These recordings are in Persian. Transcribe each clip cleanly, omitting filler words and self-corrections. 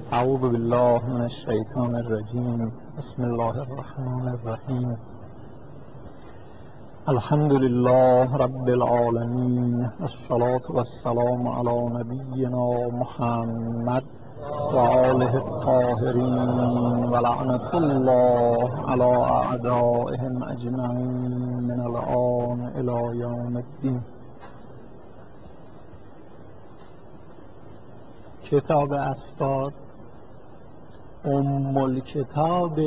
اعوذ بالله من الشیطان الرجیم. بسم الله الرحمن الرحیم. الحمد لله رب العالمین، الصلاة والسلام علی نبینا محمد و آله الطاهرین و لعنة الله علی اعدائهم اجمعین من الآن الی یوم الدین. کتاب اسفار الکتاب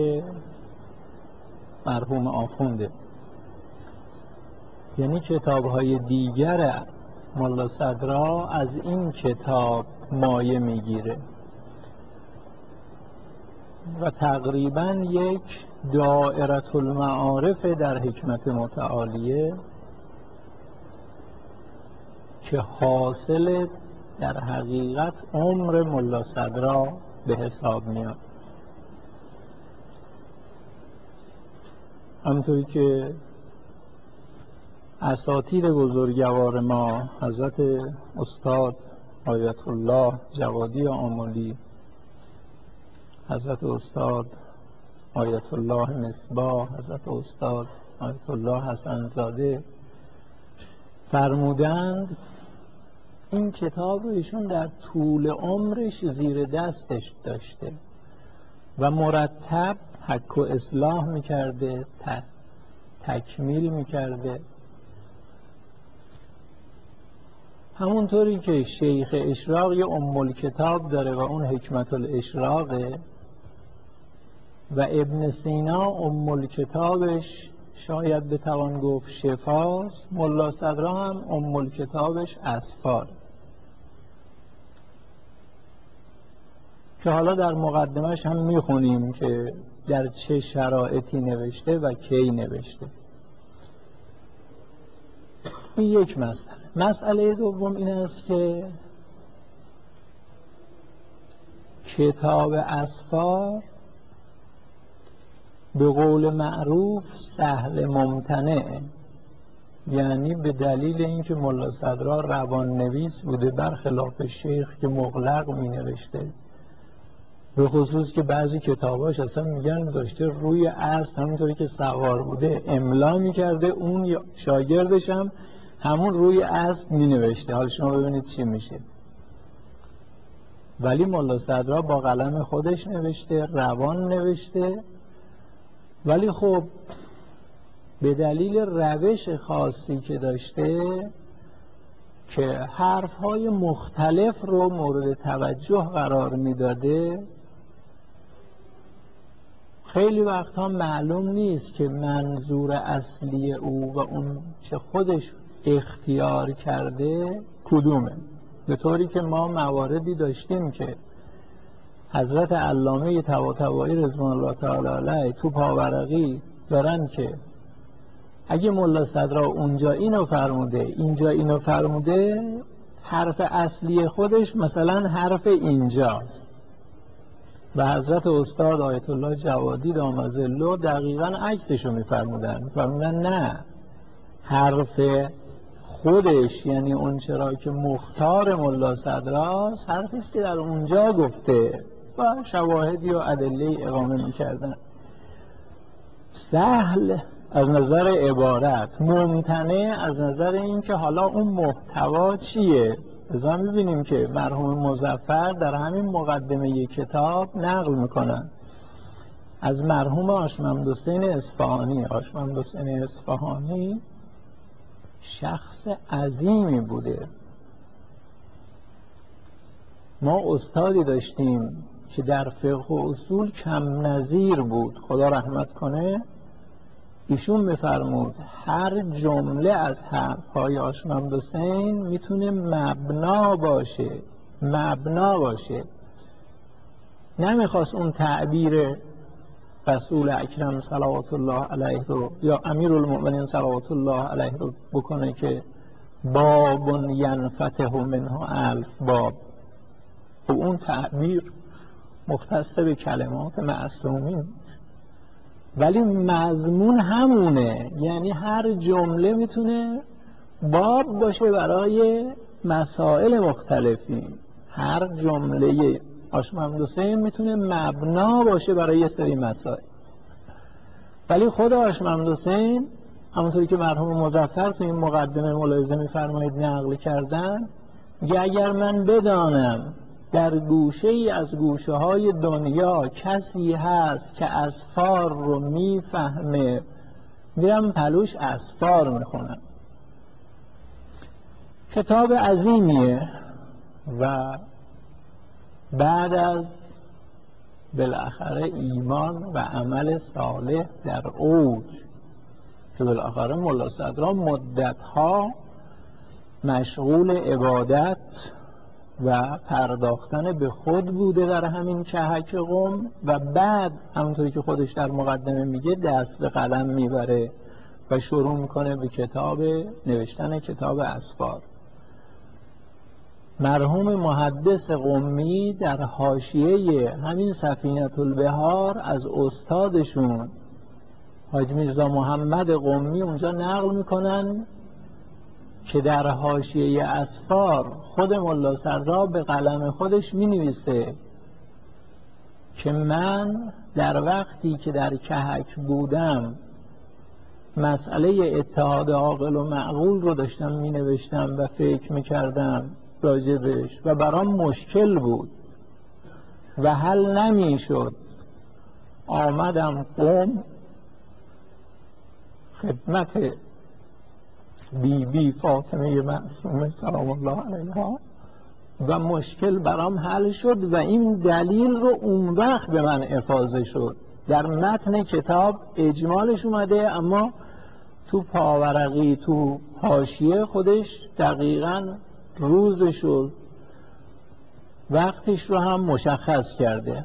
مرحوم آخونده، یعنی کتاب‌های دیگر ملا صدرا از این کتاب مایه میگیره و تقریبا یک دائره المعارف در حکمت متعالیه که حاصل در حقیقت عمر ملا صدرا به حساب میاد. همونطوری که اساتید بزرگوار ما حضرت استاد آیت الله جوادی آملی، حضرت استاد آیت الله مصباح، حضرت استاد آیت الله حسن زاده فرمودند، این کتاب رو ایشون در طول عمرش زیر دستش داشته و مرتب حک و اصلاح میکرده، تکمیل میکرده. همونطوری که شیخ اشراق یه الکتاب داره و اون حکمت الاشراقه و ابن سینا الکتابش شاید بتوان گفت شفاست، ملا صدرا هم الکتابش اسفار، که حالا در مقدمش هم میخونیم که در چه شرایطی نوشته و کی نوشته. این یک مسئله. مسئله دوم این است که کتاب اسفار به قول معروف سهل ممتنع، یعنی به دلیل اینکه ملا صدرا روان نویس بوده برخلاف شیخ که مغلق می نوشته، به خصوص که بعضی کتاباش اصلا میگن داشته روی اسب همونطوری که سوار بوده املا میکرده، اون شاگردش هم همون روی اسب مینوشته. حالا شما ببینید چی میشه. ولی ملا صدرا با قلم خودش نوشته، روان نوشته، ولی خب به دلیل روش خاصی که داشته که حرفهای مختلف رو مورد توجه قرار میداده، خیلی وقتها معلوم نیست که منظور اصلی او و اون چه خودش اختیار کرده کدومه. به طوری که ما مواردی داشتیم که حضرت علامه طباطبایی رضوان الله تعالی علیه تو پاورقی دارن که اگه ملا صدرا اونجا اینو فرموده اینجا اینو فرموده، حرف اصلی خودش مثلا حرف اینجاست، و حضرت استاد آیت الله جوادی دامت ظله دقیقاً عکسشو میفرمودن نه، حرف خودش یعنی اون چرا که مختار ملا صدرا حرفش که در اونجا گفته و شواهدی و ادله اقامه میکردن. سهل از نظر عبارت، ممتنع از نظر این که حالا اون محتوا چیه. ازا میبینیم که مرحوم مظفر در همین مقدمه کتاب نقل میکنن از مرحوم آشممد حسین اصفهانی. آشممد حسین اصفهانی شخص عظیمی بوده. ما استادی داشتیم که در فقه و اصول کم نظیر بود، خدا رحمت کنه. ایشون میفرمود هر جمله از حرفهای آشممد حسین میتونه مبنا باشه. نمیخواست اون تعبیر رسول اکرم صلوات الله علیه رو یا امیرالمؤمنین صلوات الله علیه رو بکنه که باب ینفتح منه الف باب، و اون تعبیر مختص به کلمات معصومین، ولی مضمون همونه. یعنی هر جمله میتونه باب باشه برای مسائل مختلفی. هر جمله آشمهمد حسین میتونه مبنا باشه برای یه سری مسائل، ولی خود آشمهمد حسین همونطوری که مرحوم مظفر تو این مقدمه ملاحظه می‌فرمایید نقل کردن، میگه اگر من بدانم در گوشه ای از گوشه های دنیا کسی هست که اسفار رو میفهمه، میرم پلوش اسفار میخونم. کتاب عظیمیه و بعد از بالاخره ایمان و عمل صالح در اوج که بالاخره ملا صدرا مدتها مشغول عبادت و پرداختن به خود بوده در همین کهک قم، و بعد همونطوری که خودش در مقدمه میگه دست به قلم میبره و شروع میکنه به نوشتن کتاب اسفار. مرحوم محدث قمی در حاشیه همین سفینة البحار از استادشون حاج میرزا محمد قمی اونجا نقل میکنن که در حاشیه اسفار خود ملا صدرا به قلم خودش مینویسه که من در وقتی که در کهک بودم مسئله اتحاد عاقل و معقول رو داشتم مینوشتم و فکر میکردم راجبش و برام مشکل بود و حل نمیشد، آمدم قم خدمت بی فاطمه معصومه سلام الله علیها و مشکل برام حل شد و این دلیل رو اون وقت به من افاضه شد. در متن کتاب اجمالش اومده اما تو پاورقی تو حاشیه خودش دقیقاً روزش و وقتش رو هم مشخص کرده.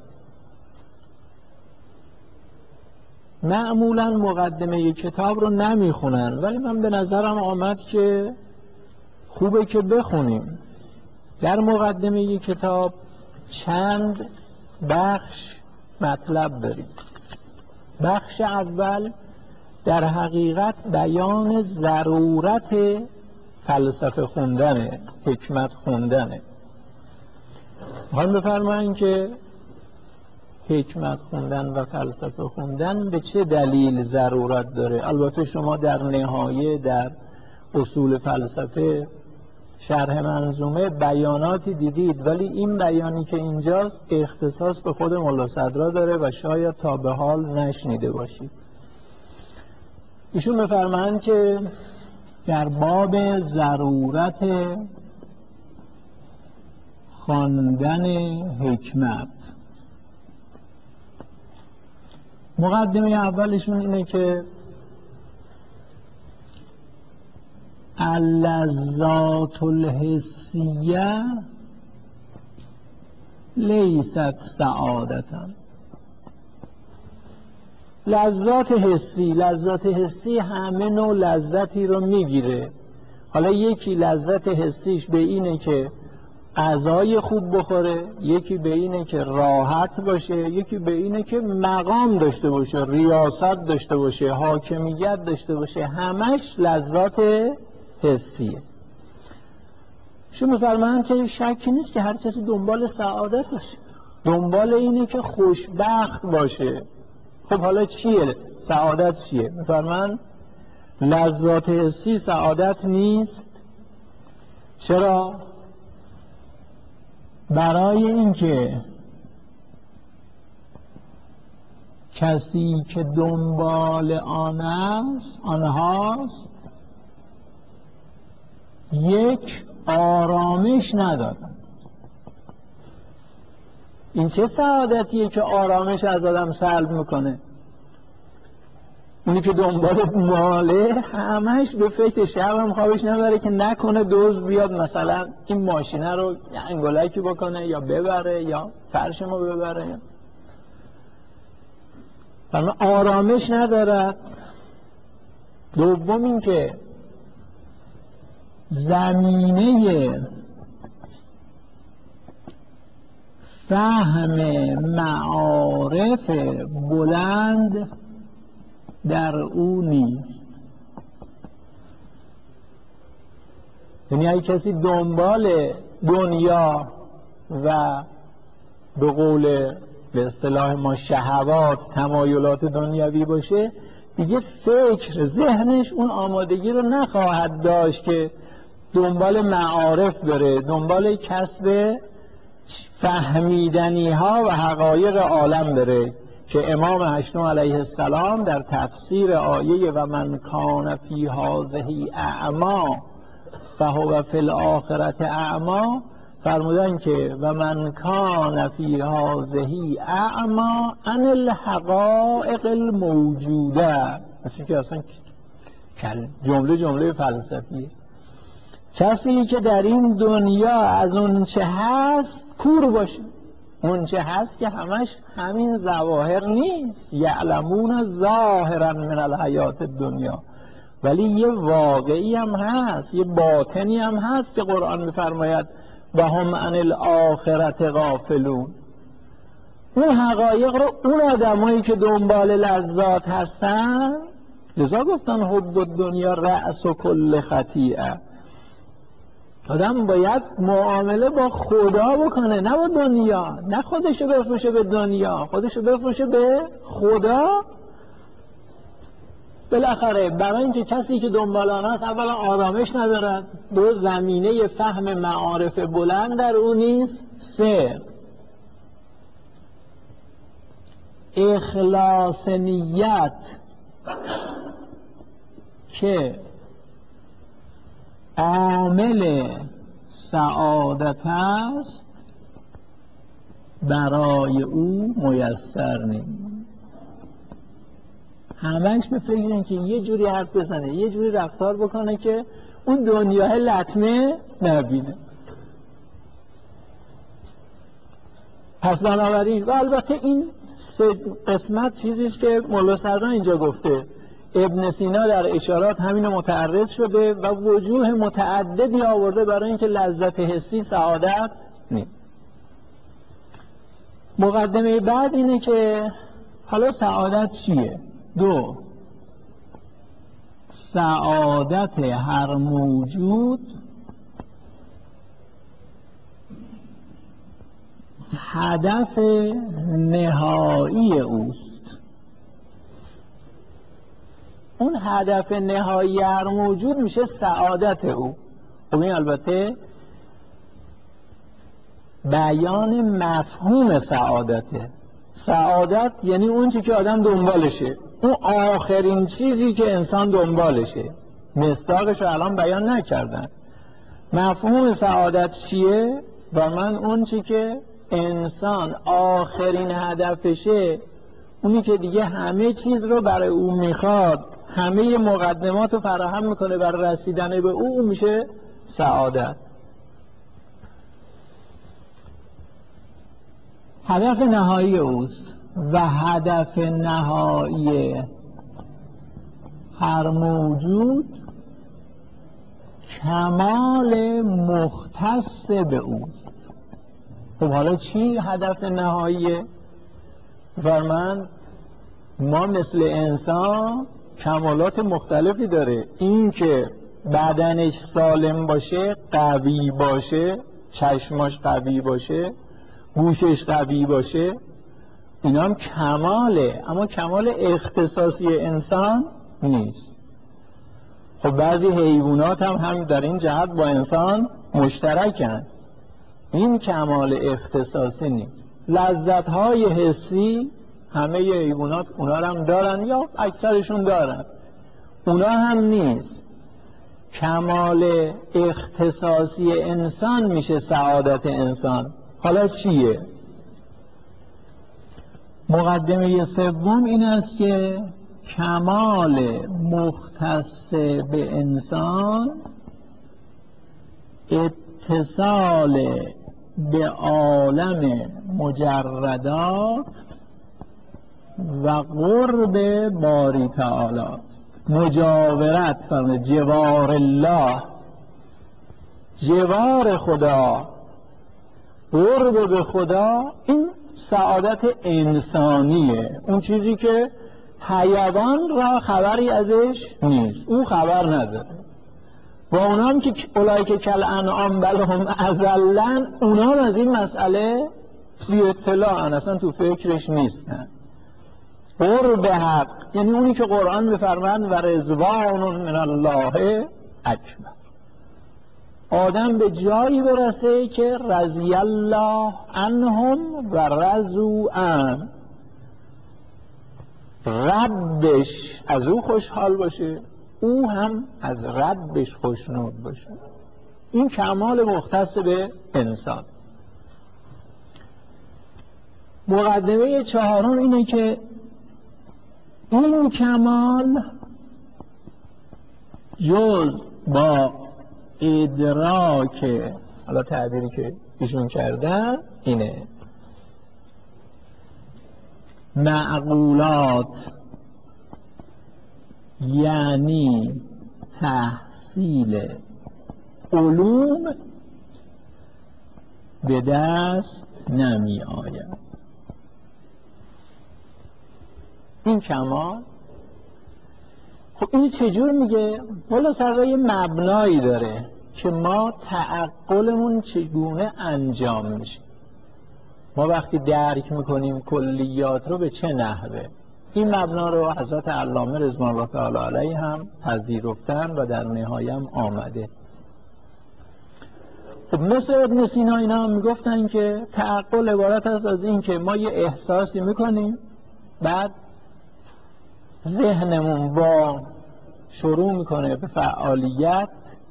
معمولا مقدمه کتاب رو نمیخونن، ولی من به نظرم آمد که خوبه که بخونیم. در مقدمه کتاب چند بخش مطلب داریم. بخش اول در حقیقت بیان ضرورت فلسفه خوندنه، حکمت خوندنه. میخوام بفرمایین که حکمت خوندن و فلسفه خوندن به چه دلیل ضرورت داره. البته شما در نهایه در اصول فلسفه شرح منظومه بیاناتی دیدید، ولی این بیانی که اینجاست اختصاص به خود ملا صدرا داره و شاید تا به حال نشنیده باشید. ایشون بفرمایند که در باب ضرورت خواندن حکمت، مقدمه اولشون اینه که اللذات الحسیه لیست سعادتا. لذات حسی همه نوع لذتی رو میگیره. حالا یکی لذت حسیش به اینه که غذای خوب بخوره، یکی به اینه که راحت باشه، یکی به اینه که مقام داشته باشه، ریاست داشته باشه، حاکمیت داشته باشه. همش لذات حسیه. شو میفرمایند که شکی نیست که هر کسی دنبال سعادتش، دنبال اینه که خوشبخت باشه. خب حالا چیه سعادت؟ چیه؟ میفرمایند لذات حسی سعادت نیست. چرا؟ برای اینکه کسی که دنبال آنهاست یک آرامش ندارد. این چه سعادتیه که آرامش از آدم سلب میکنه؟ اونی که دنبال ماله همش به فکر شب هم خوابش نبره که نکنه دزد بیاد مثلا این ماشینه رو انگولکی بکنه یا ببره یا فرش ما ببره. آرامش ندارد. دوم این که زمینه فهم معارف بلند در او نیست. یعنی اگه کسی دنبال دنیا و به قول به اصطلاح ما شهوات، تمایلات دنیوی باشه، دیگه فکر ذهنش اون آمادگی رو نخواهد داشت که دنبال معارف بره، دنبال کسب فهمیدنی ها و حقایق عالم بره که امام هشتم علیه السلام در تفسیر آیه و من کان فی هذه اعما فهو فی الاخرة اعما فرمودن که و من کان فی هذه اعما عن الحقائق الموجوده، مثل که اصلا جمله فلسفیه. کسی که در این دنیا از اون چه هست کور باشه، اون چه هست که همش همین ظواهر نیست، یعلمون ظاهرا من الحیات الدنیا، ولی یه واقعی هم هست، یه باطنی هم هست که قرآن میفرماید و هم عن الاخرة غافلون. اون حقایق رو اون آدمایی که دنبال لذات هستن، لذا گفتن حب الدنیا رأس و کل خطیئه. آدم باید معامله با خدا بکنه، نه با دنیا، نه خودشو بفروشه به دنیا، خودشو بفروشه به خدا. بالاخره برای اینکه کسی که دنبال آن هست اولا آرامش ندارد، دو زمینه فهم معارف بلند در اون نیست، سه اخلاص نیت که عامل سعادت است برای او میسر نیست. همش به فکر این که یه جوری حرف بزنه، یه جوری رفتار بکنه که اون دنیاه لطمه نبینه. پس بنابراین و البته این سه قسمت چیزیست که مولا صدرا اینجا گفته. ابن سینا در اشارات همینو متعرض شده و وجوه متعددی آورده برای اینکه لذت حسی سعادت نیست. مقدمه بعد اینه که حالا سعادت چیه؟ دو، سعادت هر موجود هدف نهایی اوست. اون هدف نهایی هر موجود میشه سعادت او. خب این البته بیان مفهوم سعادته. سعادت یعنی اون چی که آدم دنبالشه، اون آخرین چیزی که انسان دنبالشه. مصداقش رو الان بیان نکردن. مفهوم سعادت چیه؟ و من اون چی که انسان آخرین هدفشه، اونی که دیگه همه چیز رو برای او میخواد، همه مقدمات رو فراهم میکنه برای رسیدن به او میشه سعادت. هدف نهایی اوست و هدف نهایی هر موجود کمال مختص به اوست. خب حالا چی هدف نهاییه؟ فرمان ما مثل انسان کمالات مختلفی داره. این که بدنش سالم باشه، قوی باشه، چشماش قوی باشه، گوشش قوی باشه، اینا هم کماله، اما کمال اختصاصی انسان نیست. خب بعضی حیوانات هم در این جهت با انسان مشترکن، این کمال اختصاصی نیست. لذت‌های حسی همه حیوانات اونا هم دارن یا اکثرشون دارن، اونا هم نیست. کمال اختصاصی انسان میشه سعادت انسان. حالا چیه؟ مقدمه سوم این است که کمال مختص به انسان اتصال به عالم مجردات و قرب باری تعالی، مجاورت فرمه جوار الله، جوار خدا، قرب به خدا. این سعادت انسانیه، اون چیزی که حیوان را خبری ازش نیست، او خبر نداره. و اونا هم که اولایی که کل انعام بل هم اضلن، اونا هم از این مسئله بی اطلاعن، اصلا تو فکرش نیستن. قرب حق یعنی اونی که قرآن میفرماند و رضوان من الله اکبر. آدم به جایی برسه که رضی الله عنهم و رضوا عنه، ربش از او خوشحال باشه، او هم از ربش خوشنود باشه. این کمال مختص به انسان. مقدمه چهارم اینه که این کمال جز با ادراک، حالا تعبیری که ایشون کردن اینه، معقولات یعنی تحصیل علوم به دست نمی آید. این کمال خب این چجور میگه؟ والا سر یه مبنایی داره که ما تعقلمون چگونه انجام میشه. ما وقتی درک میکنیم کلیات رو به چه نحوه، این مبنا رو حضرت علامه رضوان الله تعالی علیه هم پذیرفتن و در نهایه هم آمده. خب مثل ابن سینا اینا هم میگفتن که تعقل عبارت است از این که ما یه احساسی میکنیم، بعد ذهنمون با شروع میکنه به فعالیت،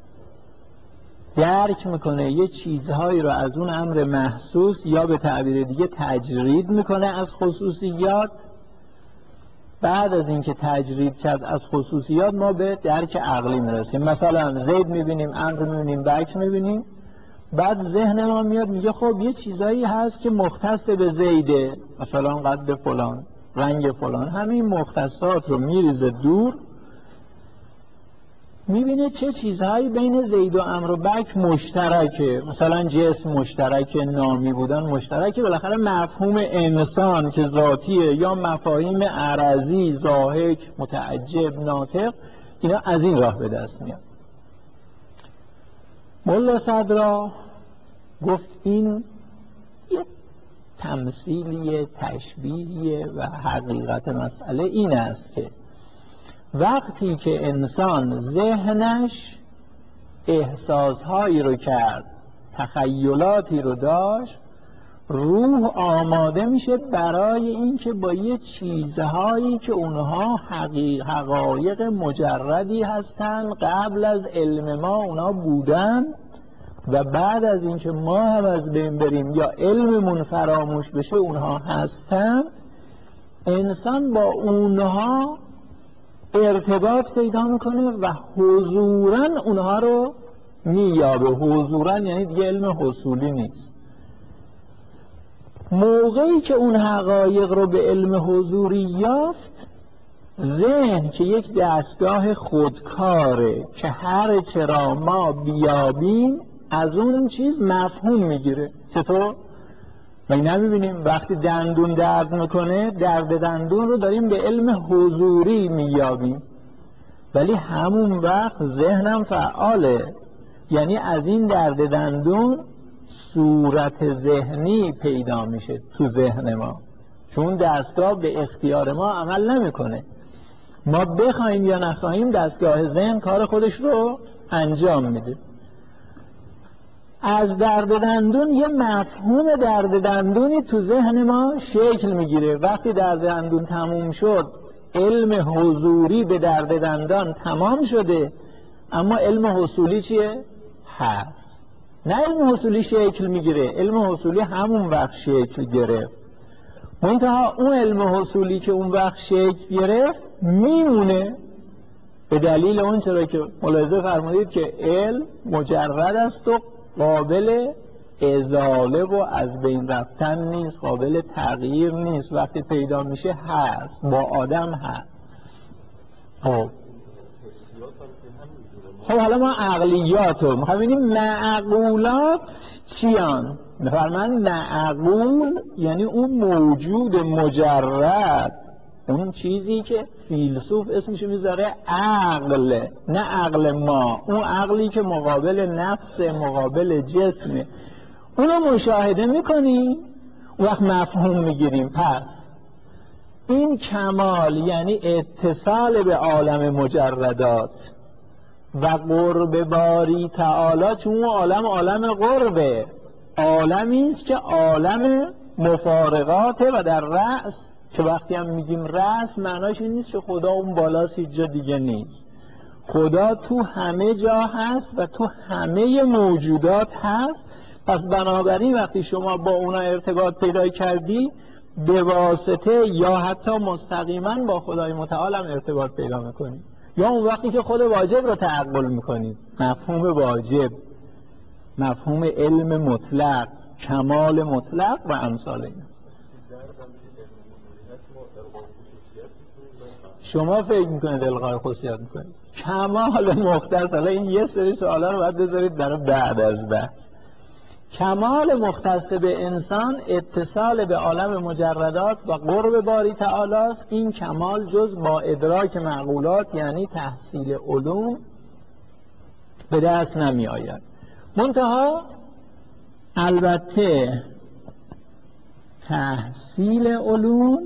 درک میکنه یه چیزهایی رو از اون امر محسوس یا به تعبیر دیگه تجرید میکنه از خصوصیات. بعد از اینکه تجرید کرد از خصوصیات ما به درک عقلی میرسیم. مثلا زید میبینیم، امر میبینیم، بکر میبینیم، بعد ذهن ما میاد میگه خب یه چیزایی هست که مختص به زیده، مثلا قد فلان، رنگ فلان، همین مختصات رو میریزه دور، میبینه چه چیزهایی بین زید و عمرو و بکر مشترکه. مثلا جسم مشترک، نامی بودن مشترکه، بالاخره مفهوم انسان که ذاتیه یا مفاهیم عرضی، ضاحک، متعجب، ناطق، اینا از این راه به دست میاد. ملا صدرا گفت این یه تمثیلیه، تشبیهیه و حقیقت مسئله این است که وقتی که انسان ذهنش احساسهایی رو کرد، تخیلاتی رو داشت، روح آماده میشه برای اینکه با یه چیزهایی که اونها حقایق مجردی هستن، قبل از علم ما اونها بودن و بعد از اینکه ما هم از بین بریم یا علممون فراموش بشه اونها هستن، انسان با اونها ارتباط پیدا میکنه و حضوراً اونها رو مییابه. حضوراً یعنی دیگه علم حصولی نیست. موقعی که اون حقایق رو به علم حضوری یافت، ذهن که یک دستگاه خودکاره که هر چرا ما بیابیم از اون چیز مفهوم میگیره. چطور؟ ما نمیبینیم وقتی دندون درد میکنه، درد دندون رو داریم به علم حضوری میابیم، ولی همون وقت ذهنم فعاله، یعنی از این درد دندون صورت ذهنی پیدا میشه تو ذهن ما، چون دستگاه به اختیار ما عمل نمیکنه. ما بخوایم یا نخواهیم دستگاه ذهن کار خودش رو انجام میده. از درد دندون یه مفهوم درد دندونی تو ذهن ما شکل میگیره. وقتی درد دندون تموم شد، علم حضوری به درد دندان تمام شده، اما علم حصولی چیه؟ هست. نه علم حصولی شکل میگیره، علم حصولی همون وقت شکل گرفت، منتها اون علم حصولی که اون وقت شکل گرفت میمونه، به دلیل اون چرا که ملاحظه فرمودید که علم مجرد است و قابل ازاله و از بین رفتن نیست، قابل تغییر نیست. وقتی پیدا میشه هست، با آدم هست. خب حالا ما عقلیات رو میخوایم ببینیم. معقولات چیان؟ میفرمایند معقول یعنی اون موجود مجرد، اون چیزی که فیلسوف اسمشو میذاره عقل، نه عقل ما، اون عقلی که مقابل نفس، مقابل جسمه، اونو مشاهده میکنی، وقت مفهوم میگیریم. پس این کمال یعنی اتصال به عالم مجردات و قرب باری تعالی، چون عالم قربه، عالمی است که عالم مفارقاته و در رأس، که وقتی هم میگیم رأس معناش این نیست که خدا اون بالاست هیچ جا دیگه نیست. خدا تو همه جا هست و تو همه موجودات هست. پس بنابراین وقتی شما با اونا ارتباط پیدا کردی، به واسطه یا حتی مستقیما با خدای متعال هم ارتباط پیدا میکنی. یا اون وقتی که خود واجب رو تعقل میکنی، مفهوم واجب، مفهوم علم مطلق، کمال مطلق و امثال این. شما فکر میکنید الغای خصوصیت میکنید کمال مختص. حالا این یه سری سوالا رو باید بذارید برای بعد از بحث. کمال مختص به انسان اتصال به عالم مجردات و قرب باری تعالی است. این کمال جز با ادراک معقولات یعنی تحصیل علوم به دست نمی آید. منتها البته تحصیل علوم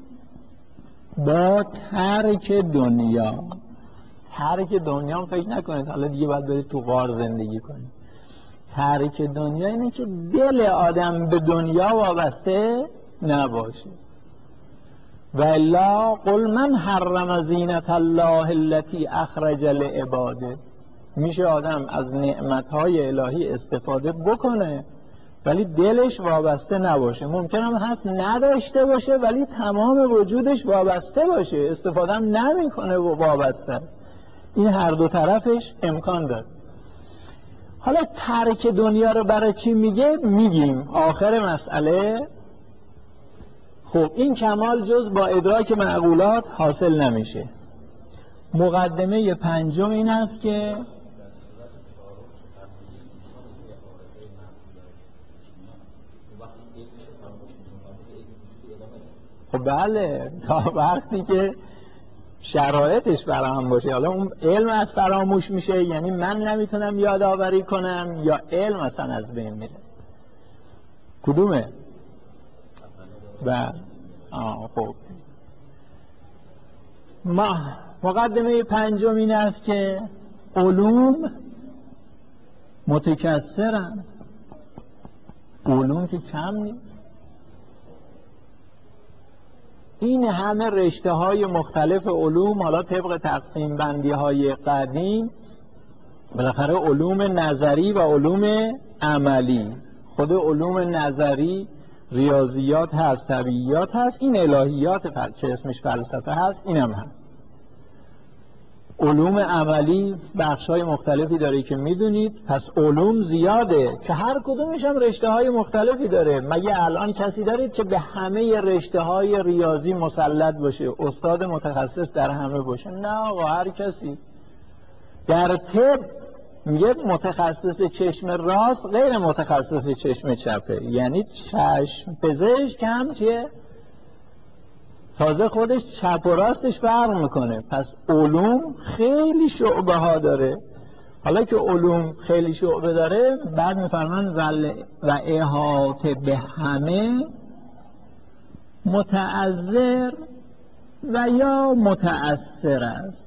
با ترک دنیا. ترک دنیا فکر نکنید حالا دیگه باید برید تو غار زندگی کنید. ترک دنیا اینه که دل آدم به دنیا وابسته نباشه. والا قل من حرم زینت الله التي اخرج لعباده. میشه آدم از نعمتهای الهی استفاده بکنه ولی دلش وابسته نباشه. ممکن هم هست نداشته باشه ولی تمام وجودش وابسته باشه، استفاده هم نمیکنه و وابسته است. این هر دو طرفش امکان داره. حالا ترک دنیا رو برای چی میگه؟ میگیم آخر مسئله. خب این کمال جز با ادراک معقولات حاصل نمیشه. مقدمه پنجم این است که خب بله، تا وقتی که شرایطش فراهم باشه. حالا اون علم از فراموش میشه، یعنی من نمیتونم یادآوری کنم، یا علم اصلا از بین میره. کدومه؟ بله. خب مقدمه پنجم این است که علوم متکثرند. علوم که کم نیست. این همه رشته های مختلف علوم، حالا طبق تقسیم بندی های قدیم، بالاخره علوم نظری و علوم عملی. خود علوم نظری ریاضیات هست، طبیعیات هست، این الهیات که اسمش فلسفه هست این هم هست. علوم عملی بخش‌های مختلفی داره که میدونید. پس علوم زیاده که هر کدومش هم رشته‌های مختلفی داره. مگه الان کسی دارید که به همه رشته‌های ریاضی مسلط باشه، استاد متخصص در همه باشه؟ نه آقا، هر کسی. در طب میگه متخصص چشم راست غیر متخصص چشم چپه، یعنی چشم پزشک هم چیه؟ تازه خودش چپ و راستش فرق میکنه. پس علوم خیلی شعبه ها داره. حالا که علوم خیلی شعبه داره، بعد میفرمان و احاطه به همه متعذر و یا متأثر است.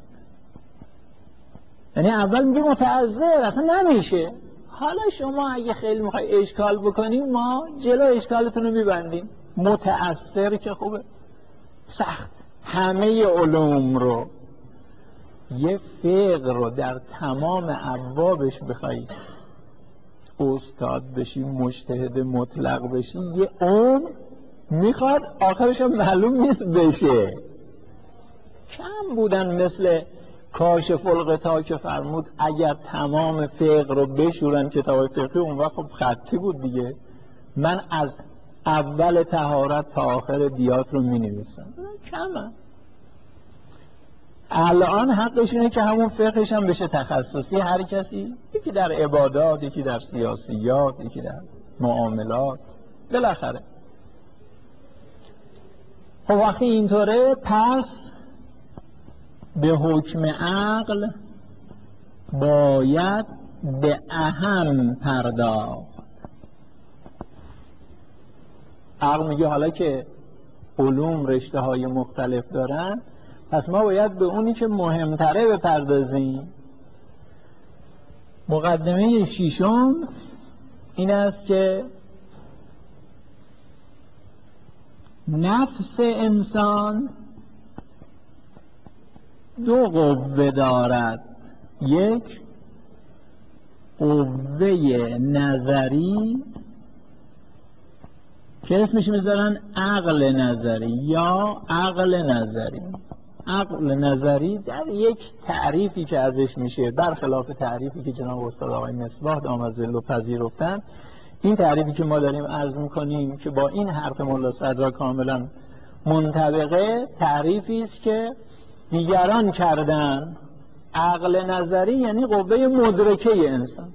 یعنی اول میگه متعذر اصلا نمیشه. حالا شما اگه خیلی میخوای اشکال بکنیم، ما جلو اشکالتون رو میبندیم. متأثر که خوبه، سخت. همه علوم رو، یه فقه رو در تمام ابوابش بخوای استاد بشی، مجتهد مطلق بشی، یه عمر میخواد، آخرش هم معلوم نیست بشه. کم بودن مثل کاشف الغطا که فرمود اگر تمام فقه رو بشورن کتاب فقهی، اون وقت خب خطی بود دیگه. من از اول طهارت تا آخر دیات رو می نویسم. کمه. الان حقش اینه که همون فقهش هم بشه تخصصی هر کسی، یکی در عبادات، یکی در سیاسیات، یکی در معاملات، بالاخره. خب وقتی اینطوره، پس به حکم عقل باید به اهم پرداخت. عقل میگه حالا که علوم رشته های مختلف دارن، پس ما باید به اونی که مهمتره بپردازیم. مقدمه ششم این است که نفس انسان دو قوه دارد، یک قوه نظری که اسمش میذارن عقل نظری یا عقل نظری. عقل نظری در یک تعریفی که ازش میشه، برخلاف تعریفی که جناب استاد آقای مصباح دامادزلو پذیرفتن، این تعریفی که ما داریم عرض میکنیم که با این حرف ملا صدرا کاملا منطبقه، تعریفی است که دیگران کردن. عقل نظری یعنی قوه مدرکه انسان،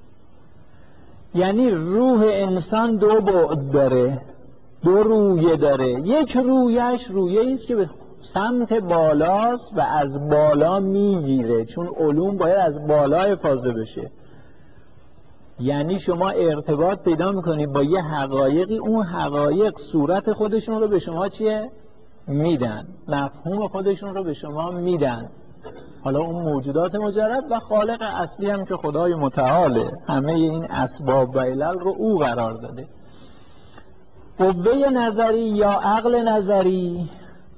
یعنی روح انسان دو بعد داره، دو رویه داره. یک رویش رویه است که به سمت بالاست و از بالا میگیره، چون علوم باید از بالا افاضه بشه. یعنی شما ارتباط پیدا میکنید با یه حقایقی، اون حقایق صورت خودشون رو به شما چیه؟ میدن، مفهوم خودشون رو به شما میدن. حالا اون موجودات مجرد و خالق اصلی هم که خدای متعاله، همه این اسباب و علل رو او قرار داده. قوه نظری یا عقل نظری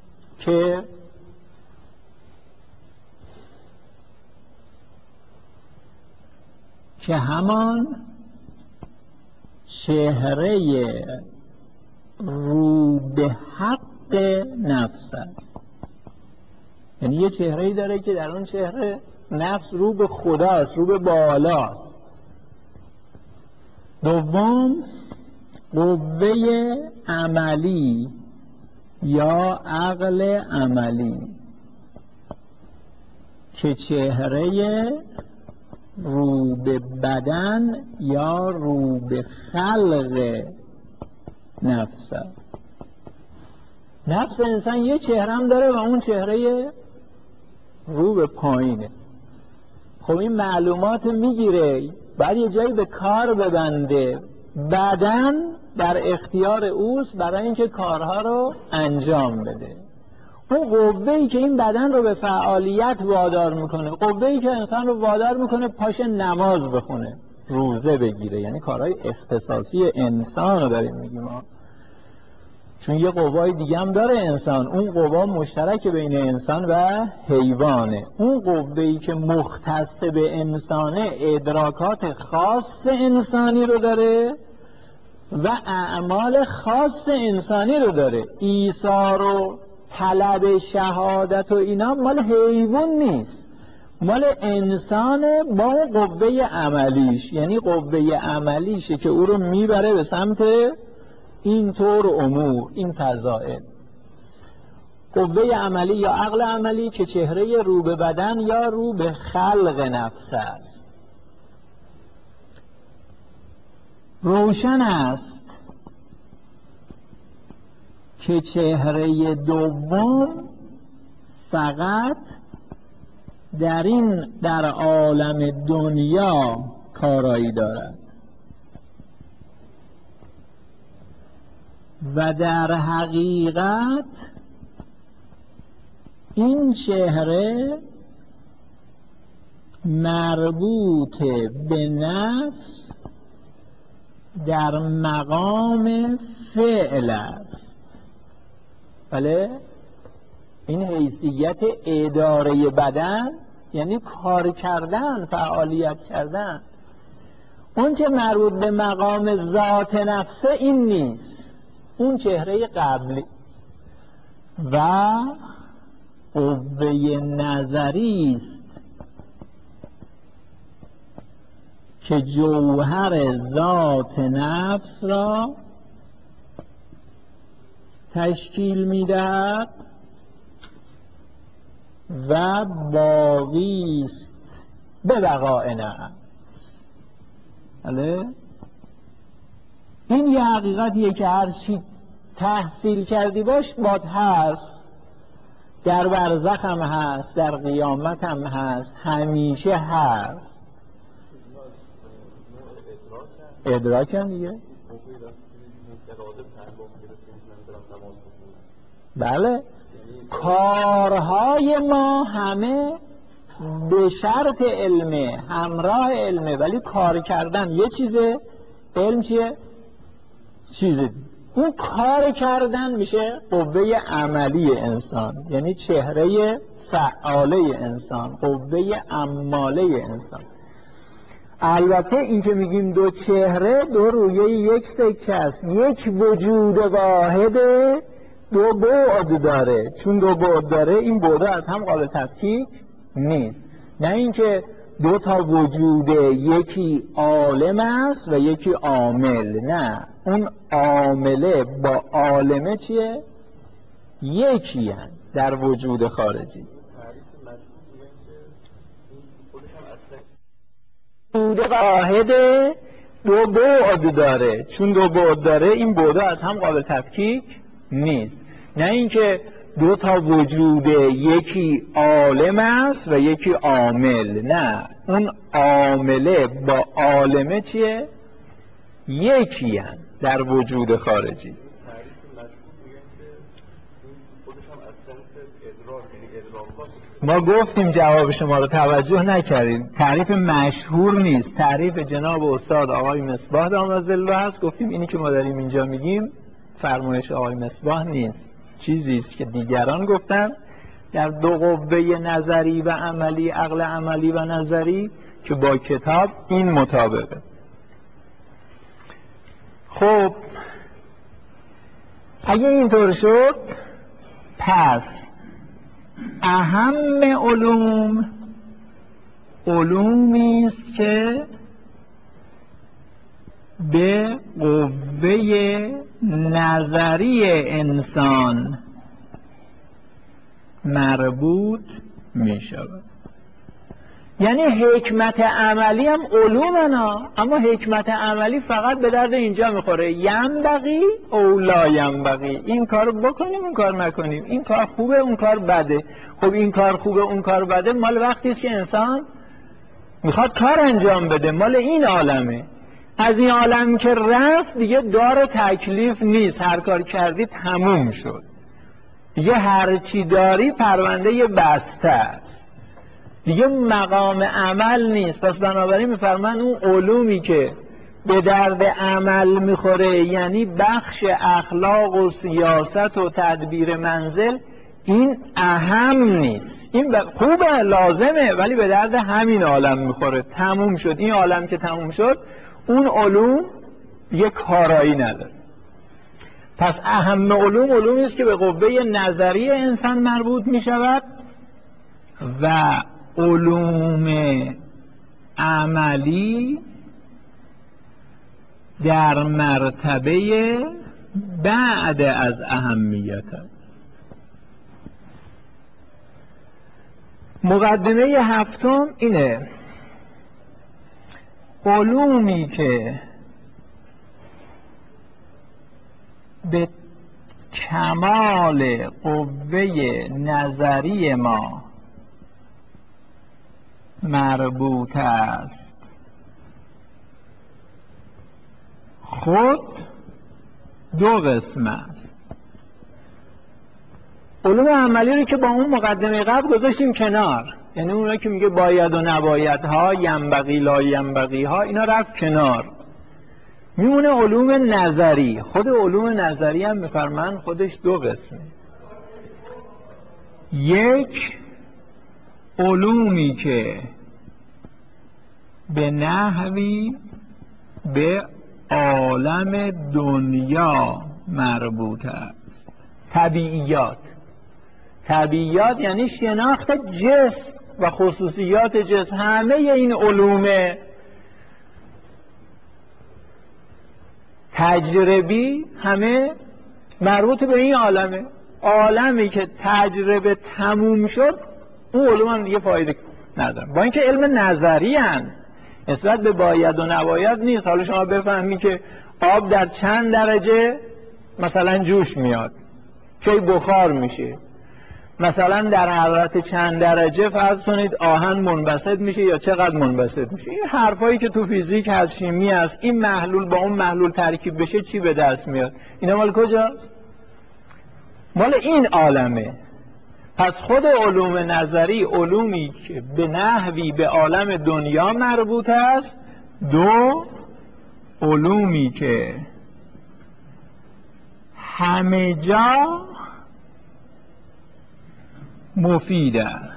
که همان چهره رو به حق نفس است. یعنی یه چهره‌ای داره که در اون چهره نفس رو به خداست، رو به بالاست. دوم قوه عملی یا عقل عملی که چهره رو به بدن یا رو به خلق نفس است. نفس انسان یه چهره هم داره و اون چهره رو به پایینه. خب این معلومات میگیره، بعد یه جایی به کار ببنده. بدن در اختیار اوست برای اینکه کارها رو انجام بده. اون قوه‌ای که این بدن رو به فعالیت وادار میکنه، قوه‌ای که انسان رو وادار میکنه پاش نماز بخونه، روزه بگیره، یعنی کارهای اختصاصی انسان رو داریم میگیم ما. چون یه قوای دیگه هم داره انسان، اون قوا مشترک بین انسان و حیوانه. اون قوه‌ای که مختص به انسانه ادراکات خاص انسانی رو داره و اعمال خاص انسانی رو داره. ایثار و طلب شهادت و اینا مال حیوان نیست، مال انسانه با اون قوه عملیش. یعنی قوه عملیشه که او رو میبره به سمت این طور امور، این فضائل. قوه عملی یا عقل عملی که چهره رو به بدن یا رو به خلق نفس است. روشن است که چهره دوم فقط در عالم دنیا کارایی دارد و در حقیقت این چهره مربوط به نفس در مقام فعل است. بله، این حیثیت اداره بدن یعنی کار کردن، فعالیت کردن. اون که مربوط به مقام ذات نفسه این نیست، اون چهره قبلی. و قوه نظری است که جوهر ذات نفس را تشکیل می‌دهد و باقی است به بقاء نفس. بله، این یه حقیقتیه که هر چی تحصیل کردی باش باد هست، در برزخ هم هست، در قیامت هم هست، همیشه هست. ادراک هم دیگه بله، کارهای ما همه به شرط علمه، همراه علمه، ولی کار کردن یه چیزه، علم چیه؟ چیزه. اون کار کردن میشه قوه عملی انسان، یعنی چهره فعاله انسان، قوه عماله انسان. البته این که میگیم دو چهره، دو رویه یک سکه است. یک وجود واحد دو بعد داره، چون دو بعد داره این بعد از هم قابل تفکیک نیست. نه اینکه دو تا وجود، یکی عالم است و یکی عامل، نه، اون عامله با عالمه چیه؟ یکی هست در وجود خارجی. وجود واحد دو بعد داره، چون دو بعد داره این بعد از هم قابل تفکیک نیست. نه اینکه دو تا وجود، یکی عالم است و یکی عامل، نه، اون عامله با عالمه چیه؟ یکی هست در وجود خارجی. ما گفتیم جواب شما رو توجه نکردید. تعریف مشهور نیست، تعریف جناب استاد آقای مصباح داماد الله هست. گفتیم اینی که ما داریم اینجا میگیم فرمایش آقای مصباح نیست، چیزی است که دیگران گفتن در دو قوه نظری و عملی، عقل عملی و نظری، که با کتاب این مطابقه. خب اگه اینطور شد، پس اهم علوم علومی است که به قوه نظری انسان مربوط می شود. یعنی حکمت عملی هم علومنا، اما حکمت عملی فقط به درد اینجا میخوره، ینبغی او لا ینبغی، این کار بکنیم اون کار نکنیم، این کار خوبه اون کار بده. خب این کار خوبه اون کار بده مال وقتی است که انسان میخواد کار انجام بده، مال این عالمه. از این عالم که رفت دیگه دار تکلیف نیست، هر کار کردی تموم شد دیگه، هر چی داری پرونده بسته است دیگه، مقام عمل نیست. پس بنابراین میفرمان اون علومی که به درد عمل میخوره، یعنی بخش اخلاق و سیاست و تدبیر منزل، این اهم نیست. این خوبه، لازمه، ولی به درد همین عالم میخوره، تموم شد. این عالم که تموم شد اون علوم یک کارایی نداره. پس اهم علوم علومی است که به قوه نظری انسان مربوط میشود و علوم عملی در مرتبه بعد از اهمیت است. مقدمه هفتم اینه: علومی که به کمال قوه نظری ما مربوط است خود دو قسم است. علوم عملی رو که با اون مقدمه قبل گذاشتیم کنار، یعنی اونها که میگه باید و نباید ها، ینبغی لا ینبغی ها، اینا رفت کنار، میمونه علوم نظری. خود علوم نظری هم میفرمان خودش دو قسمه. یک، علومی که به نحوی به عالم دنیا مربوط است. طبیعیات. طبیعیات یعنی شناخت جسم و خصوصیات جسم. همه این علوم تجربی همه مربوط به این عالمه. عالمی که تجربه تموم شد اون علوم هم دیگه فایده ندارن، با اینکه علم نظری هن، نسبت به باید و نباید نیست. حالا شما بفهمی که آب در چند درجه مثلا جوش میاد، کی بخار میشه، مثلا در حرارت چند درجه فرض کنید آهن منبسط میشه یا چقدر منبسط میشه. این حرفایی که تو فیزیک هست، شیمی هست، این محلول با اون محلول ترکیب بشه چی به دست میاد، اینا مال کجاست؟ مال این عالمه. پس خود علوم نظری علومی که به نحوی به عالم دنیا مربوط است، دو علومی که همه جا مفید است.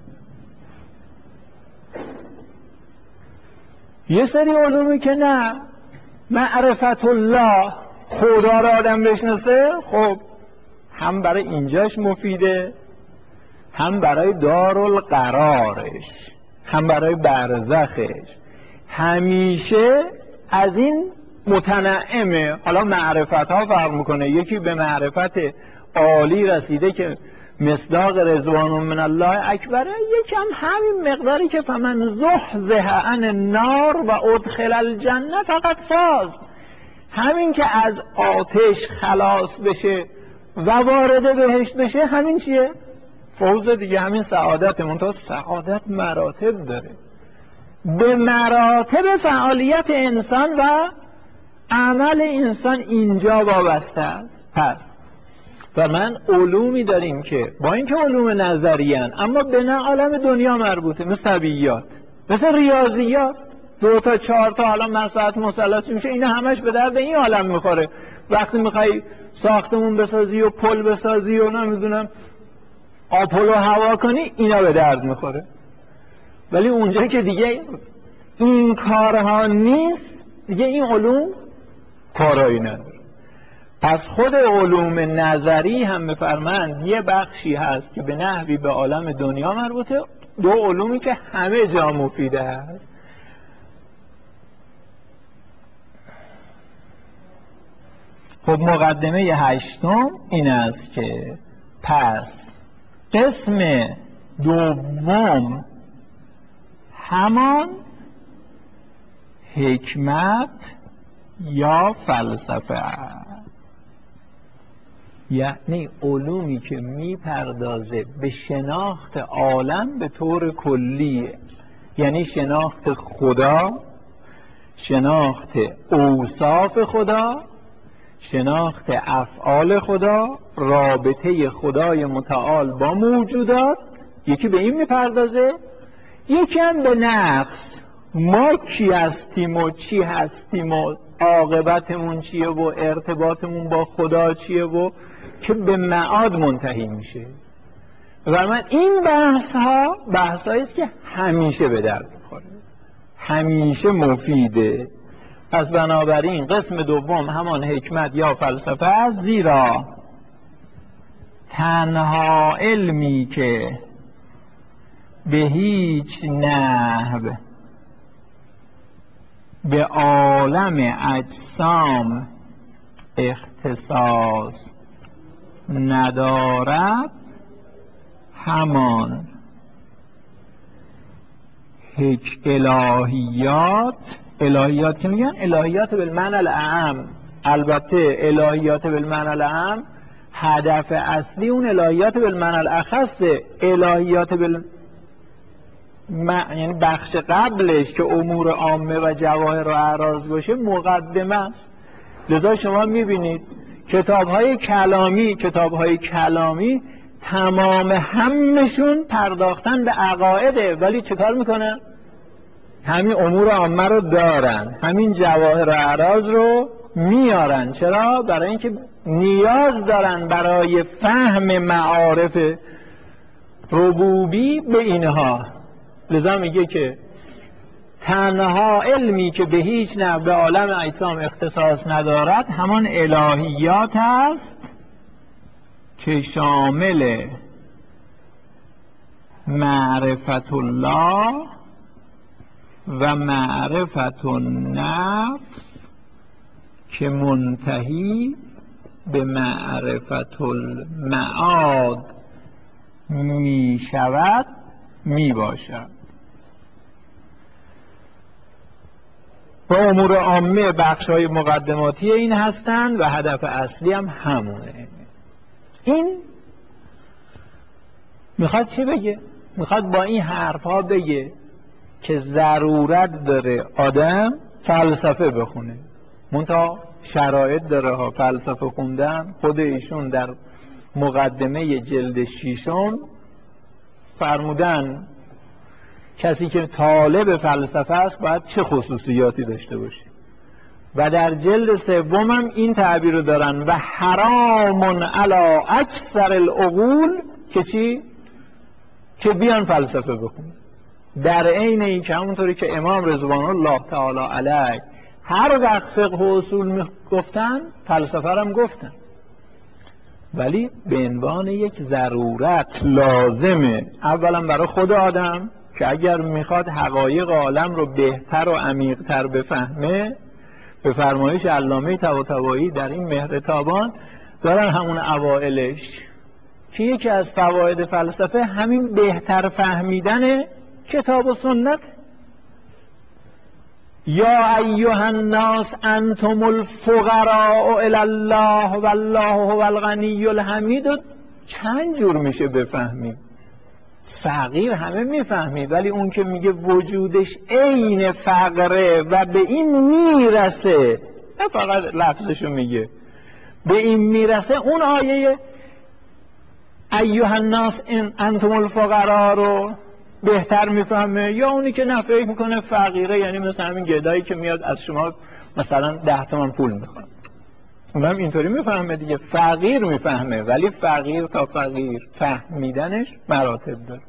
یه سری علومی که نه، معرفت الله، خدا را آدم بشناسه، خب هم برای اینجاش مفیده، هم برای دارالقرارش، هم برای برزخش، همیشه از این متنعمه. حالا معرفت ها فرق میکنه، یکی به معرفت عالی رسیده که مصداق رضوان من الله اکبره، یکم همین مقداری که فمن زحزح عن النار و ادخل الجنه فقط فاز، همین که از آتش خلاص بشه و وارد بهشت بشه، همین چیه؟ فوز دیگه، همین سعادت. منتها سعادت مراتب داره، به مراتب فعالیت انسان و عمل انسان اینجا وابسته است. پس و من علومی داریم که با اینکه علوم نظریان اما به نه عالم دنیا مربوطه، مثل طبیعیات، مثل ریاضیات، 2 تا 4 تا حالا مساحت مثلث میشه، اینا همش به درد این عالم میخوره. وقتی میخوای ساختمون بسازی و پل بسازی و نمیدونم آپولو هوا کنی، اینا به درد میخوره. ولی اونجا که دیگه این کارها نیست، دیگه این علوم کارایی نداره. پس خود علوم نظری هم بفرمند یه بخشی هست که به نحوی به عالم دنیا مربوطه، دو علومی که همه جا مفیده است. خب مقدمه 8 این است که پس قسم دوم همان حکمت یا فلسفه است، یعنی علومی که میپردازه به شناخت عالم به طور کلیه، یعنی شناخت خدا، شناخت اوصاف خدا، شناخت افعال خدا، رابطه خدای متعال با موجودات. یکی به این میپردازه، یکی هم به نفس، ما کی هستیم و چی هستیم و عاقبتمون چیه و ارتباطمون با خدا چیه و که به معاد منتهی میشه. و من این بحث هاییست که همیشه به درد میخوره، همیشه مفیده. پس بنابراین قسم دوم همان حکمت یا فلسفه است، زیرا تنها علمی که به هیچ نحو به عالم اجسام اختصاص ندارد، همان الهیات که میگن الهیات بالمعنی الاعم. البته الهیات بالمعنی الاعم هدف اصلی اون الهیات بالمعنی الاخص، الهیات یعنی بخش قبلش که امور عامه و جواهر و اعراض باشه مقدمه. لذا شما میبینید کتاب‌های کلامی تمام همشون پرداختن به عقایده، ولی چه کار میکنن؟ همین امور عامه رو دارن، همین جواهر و اعراض رو میارن. چرا؟ برای اینکه نیاز دارن برای فهم معارف ربوبی به اینها. لذا میگه که تنها علمی که به هیچ نحو به عالم اجسام اختصاص ندارد همان الهیات است که شامل معرفت الله و معرفت النفس که منتهی به معرفت المعاد می شود، می باشد. و امور عامه بخش‌های مقدماتی این هستند و هدف اصلی هم همونه. این میخواد چی بگه؟ میخواد با این حرفها بگه که ضرورت داره آدم فلسفه بخونه، منتها شرایط داره ها. فلسفه خوندن خود ایشون در مقدمه جلد 6 فرمودن کسی که طالب فلسفه است باید چه خصوصیاتی داشته باشه و در جلد 3 هم این تعبیر رو دارن و حرام علی اکثر العقول که چی؟ که بیان فلسفه بخونن. در عین این که همونطوری که امام رضوان الله تعالی علیه هر وقت فقه و اصول گفتن فلسفه هم گفتن، ولی به عنوان یک ضرورت لازمه، اولا برای خود آدم که اگر میخواد حقایق عالم رو بهتر و عمیق‌تر بفهمه، به فرمایش علامه طباطبایی در این مهر تابان دارن همون اوائلش که یکی از فواید فلسفه همین بهتر فهمیدن کتاب و سنت. یا ایها الناس انتم الفقراء الی الله والله هو الغنی الحمید. چند جور میشه بفهمیم؟ فقیر همه میفهمید، ولی اون که میگه وجودش عین فقره و به این میرسه، نه فقط لفظشو میگه، به این میرسه، اون آیه ایها الناس انتم الفقراء رو بهتر میفهمه. یا اونی که نه فکر میکنه فقیره یعنی مثل همین گدایی که میاد از شما مثلا 10 تومن پول میخواد، اونم اینطوری میفهمه دیگه. فقیر میفهمه، ولی فقیر تا فقیر فهمیدنش مراتب داره.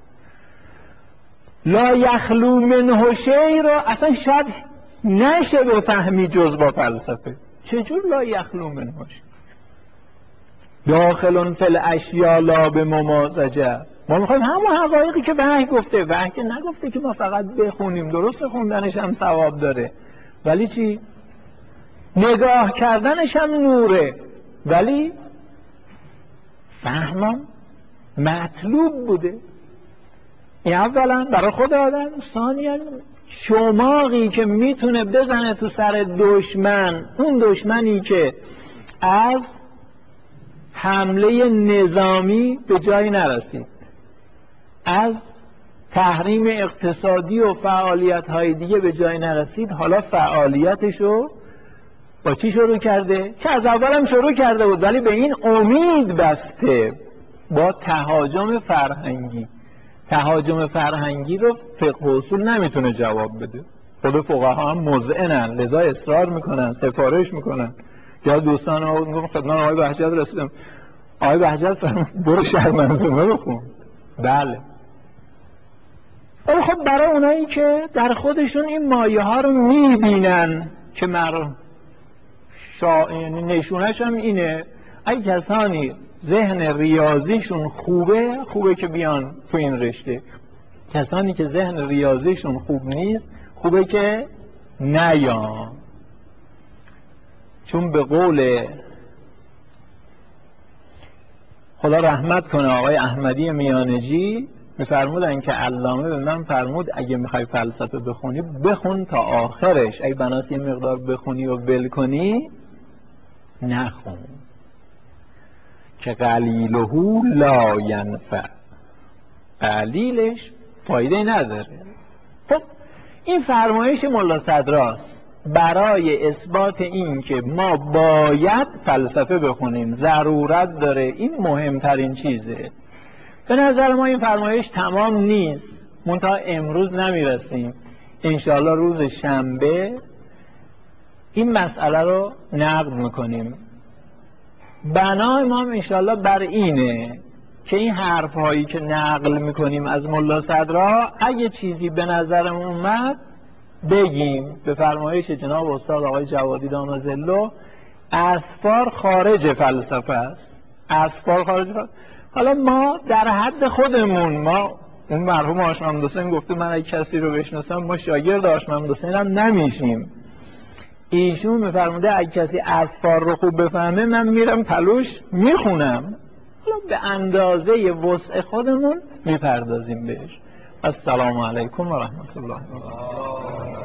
لا یخلو منه شیء رو اصلا شاید نشه بفهمی جز با فلسفه. چجور لا یخلو منه شیء؟ داخلون فی الاشیاء لا بممازجه. ما میخوایم همون حقایقی که وحی گفته. وحی که نگفته که ما فقط بخونیم، درست خوندنش هم ثواب داره، ولی چی؟ نگاه کردنش هم نوره، ولی فهمم مطلوب بوده. این اولا برای خود آدم، ثانیاً شماغی که میتونه بزنه تو سر دشمن، اون دشمنی که از حمله نظامی به جایی نرسید، از تحریم اقتصادی و فعالیت‌های دیگه به جایی نرسید، حالا فعالیتشو با چی شروع کرده؟ که از اولم شروع کرده بود ولی به این امید بسته، با تهاجم فرهنگی. تهاجم فرهنگی رو فقه و اصول نمیتونه جواب بده. خود فقها هم مذعنن، لذا اصرار میکنن، سفارش میکنن. یا دوستان ها خدمت آقای بهجت رسیدم، آقای بهجت برو شرح منظومه بخون. بله، ولی خب برای اونایی که در خودشون این مایه ها رو میبینن که یعنی نشونش هم اینه، اگه کسانی ذهن ریاضیشون خوبه که بیان تو این رشته. کسانی که ذهن ریاضیشون خوب نیست، خوبه که نیان. چون به قول خدا رحمت کنه آقای احمدی میانجی میفرمودن که علامه به من فرمود اگه میخوای فلسفه بخونی بخون تا آخرش، اگه بناس یه مقدار بخونی و ول کنی نخون، که قلیلهو لا ینفع، قلیلش فایده نداره. خب این فرمایش ملا صدراست برای اثبات این که ما باید فلسفه بخونیم، ضرورت داره، این مهمترین چیزه. به نظر ما این فرمایش تمام نیست، منتها امروز نمیرسیم، انشاءالله روز شنبه این مسئله رو نقد میکنیم. بنای ما انشاءالله بر اینه که این حرف هایی که نقل میکنیم از ملا صدرا اگه چیزی به نظرمون اومد بگیم. به فرمایش جناب استاد آقای جوادی دامظله اسفار خارج فلسفه است، اسفار خارج فلسفه. حالا ما در حد خودمون، ما اون مرحوم هاشم محمد حسین گفته من اگه کسی رو بشناسم، ما شاگرد هاشم محمد حسین هم نمیشیم. ایشون میفرموده اگه کسی اسفار رو خوب بفهمه من میرم پلوش میخونم. حالا به اندازه وسع خودمون میپردازیم بهش. السلام علیکم و رحمت الله.